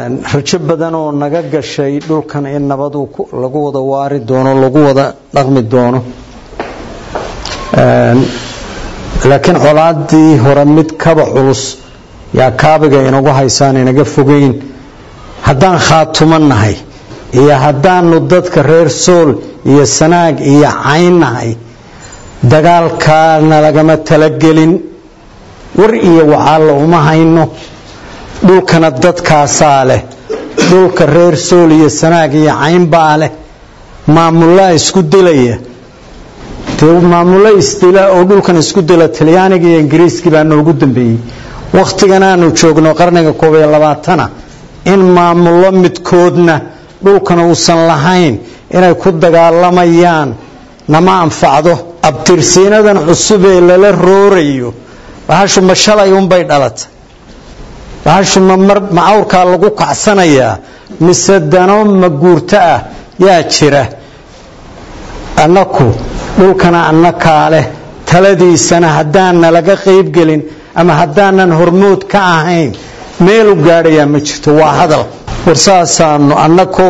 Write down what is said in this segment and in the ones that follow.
rajo badan oo naga gashay dhulkan in nabad lagu wada waari doono lagu wada dhaqmi doono laakiin colaadii hore mid kaba culus yaa kaabiga inagu haysaan inaga fogeyn haddaan khaatumanahay iyo haddaanu dadka reer Sool iyo Sanaag iyo Caynnahay dagaalkaana lagama talagelin war iyo wacaal uma hayno dhulkana dadkaasaa leh dhulka reer Sool iyo Sanaag iyo Cayn baa leh maamulada isku dilaya maamulada isdila oo dhulkan isku dila Talyaaniga iyo Ingiriiska baa noogu dambeeyay waqtigan aanu joogno qarniga 12 in maamulo midkoodna dhulkan uusan lahayn inay ku dagaalamayaan nama anfacdo abtirsiinadan cusub ee la roorayo waxaashu mashalay bay dhalatay waxaashu ma awrka lagu kacsanaya mise dano ma guurta ah yaa jira annaku dhulkana annaka leh taladiisana haddaan laga qayb gelin ama haddaanan hormood ka ahayn meel u gaadhaya ma jirto waa hadal warsaasaanu annagoo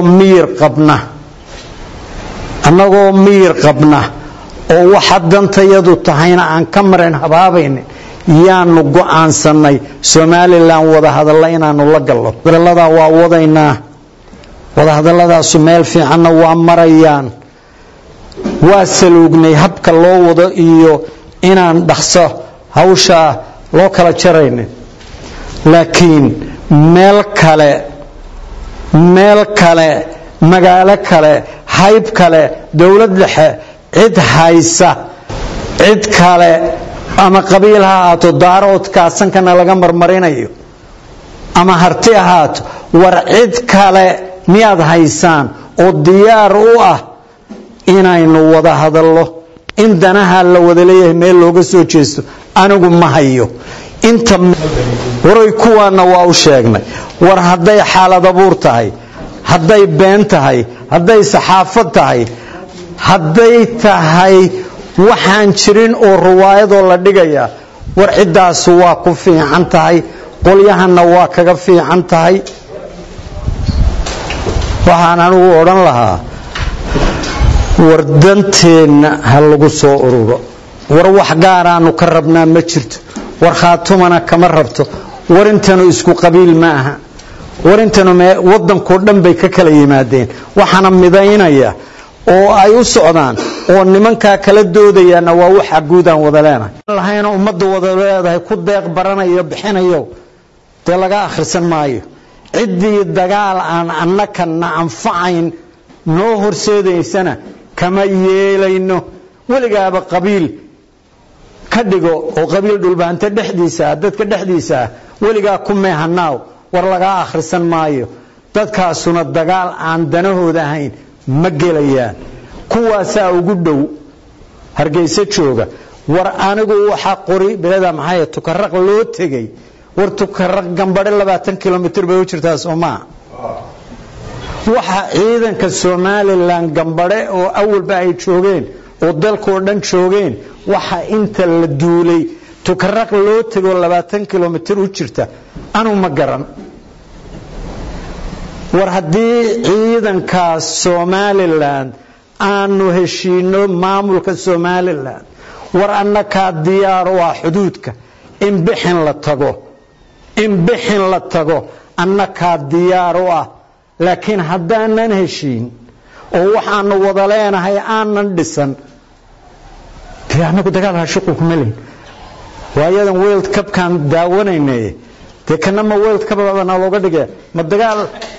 miyir qabna oo waxa dantayadu tahayna aan ka marin habaabayn yaanu go'aansanay Somaliland wada hadalla inaanu la galno wadallada waa wadaynaa wada hadalladaas meel fiican waa marayaan waa saluugnay habka loo wado iyo inaan dhaxso hawsha loo kala jaraynin laakiin meel kale magaalo kale hayb kale dawlad dhexe cid haysa cid kale ama qabiil ha ahaato daaroodka sankana laga marmarinayo ama harti ahaato war cid kale miyaad haysaan oo diyaar u ah inaynu wada hadallo in danaha la wada leeyahay meel looga soo jeesto anigu ma hayo inta waray kuwana waa u sheegnay war haday xaalad abuur tahay haday been tahay haday saxaafad tahay haday tahay waxaan jirin oo riwaayado la dhigaya war cidaas waa ku fiican tahay qolyahana waa kaga fiican tahay waxaan anigu oran lahaa war danteena hal lagu soo ururo war wax gaar aanu ka rabnaa ma jirto war khaatumana kama rabto war intanu isku qabiil ma aha war intanu wadanko dhan bay ka kala yimaadeen waxana midaynaya oo ay u socdaan oo nimanka kala doodayana waa waxa guud aan wada leenahay lahayna ummadda wada leedahay ku deeq baranayo bixinayo de laga akhrisan maayo cidii dagaal aan annaka anfacayn noo horseedaysana kama yeelayno waligaaba qabiil ka dhigo oo qabiil dhulbaanta dhexdiisa dadka dhexdiisa waligaa ku meehanaaw war laga akhrisan maayo dadkaasuna dagaal aan danahooda ahayn ma gelayaan kuwaasa ugu dhow Hargeysa jooga war anigu waxa qori belada maxay tukaraq loo tagay war tukaraq gambadhe 20 kilomitir bay u jirtaa Soomaa waxa ciidanka Somaliland gambadhe oo awalba ay joogeen oo dalkoo dhan joogeen waxa inta la duulay tukaraq loo tago 20 kilomitir u jirta anu ma garan war haddii ciidanka Somaliland aanu heshiino maamulka Somaliland war annaka diyaar u ah xuduudka in bixin la tago annaka diyaar u ah laakiin haddaanan heshiin oo waxaanu wada leenahay aanan dhisan anagu dagaal ha shaqo kuma leeyin waayadan World Cup kan daawanaynay te kanama World Cup bana looga dhigay ma dagaal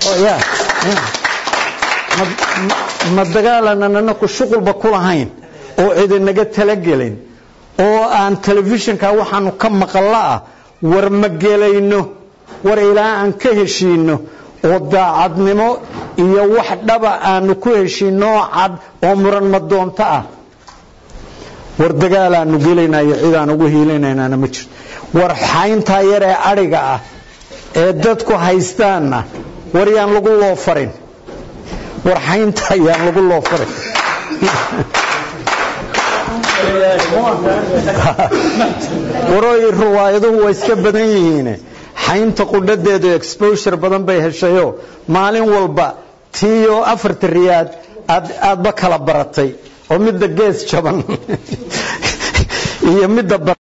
ma dagaalanana ku shuqulba ku lahayn oo cid naga talagelin oo aan televisionka waxaanu ka maqlaa war ma gelayno war ilaa aan ka heshiino oo daacadnimo iyo wax dhaba aan ku heshiino cad oo muran ma doonta ah war dagaal aanu gelaynayo cid aan ugu hiilinayna ma jirto war xaynta yar ee ariga ah ee dadku haystaana war yaan lagu loo farin war xaynta yaan lagu loo farin waroy riwaayaduhu way iska badan yihiin xaynta qudhadeedu exposure badan bay heshayo maalin walba tiyo 4 riyaad aad ba kala baratay oo midda gees jaban iyo midda